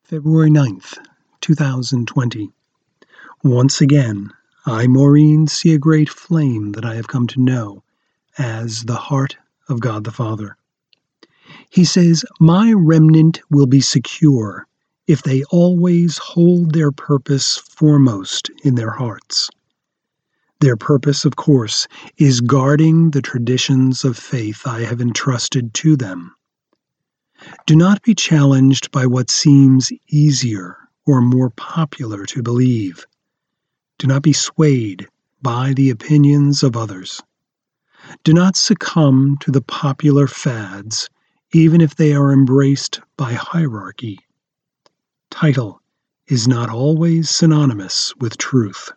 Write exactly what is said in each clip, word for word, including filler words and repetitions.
February ninth, two thousand twenty. Once again, I, Maureen, see a great flame that I have come to know as the heart of God the Father. He says, "My remnant will be secure if they always hold their purpose foremost in their hearts." Their purpose, of course, is guarding the traditions of faith I have entrusted to them. Do not be challenged by what seems easier or more popular to believe. Do not be swayed by the opinions of others. Do not succumb to the popular fads, even if they are embraced by hierarchy. Title is not always synonymous with truth.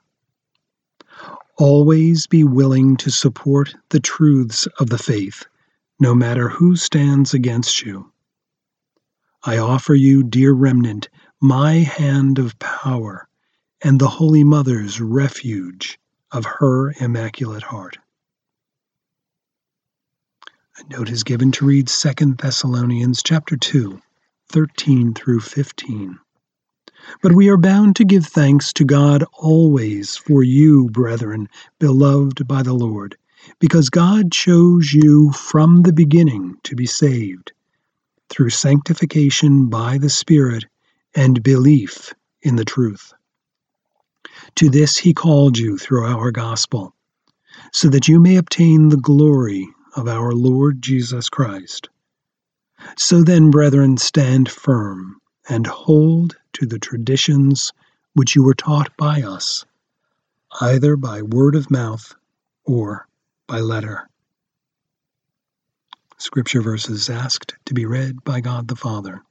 Always be willing to support the truths of the faith, no matter who stands against you. I offer you, dear remnant, my hand of power and the Holy Mother's refuge of her Immaculate Heart. A note is given to read Second Thessalonians chapter two, thirteen through fifteen. But we are bound to give thanks to God always for you, brethren, beloved by the Lord, because God chose you from the beginning to be saved, through sanctification by the Spirit and belief in the truth. To this he called you through our gospel, so that you may obtain the glory of our Lord Jesus Christ. So then, brethren, stand firm and hold to the traditions which you were taught by us, either by word of mouth or by letter. Scripture verses asked to be read by God the Father.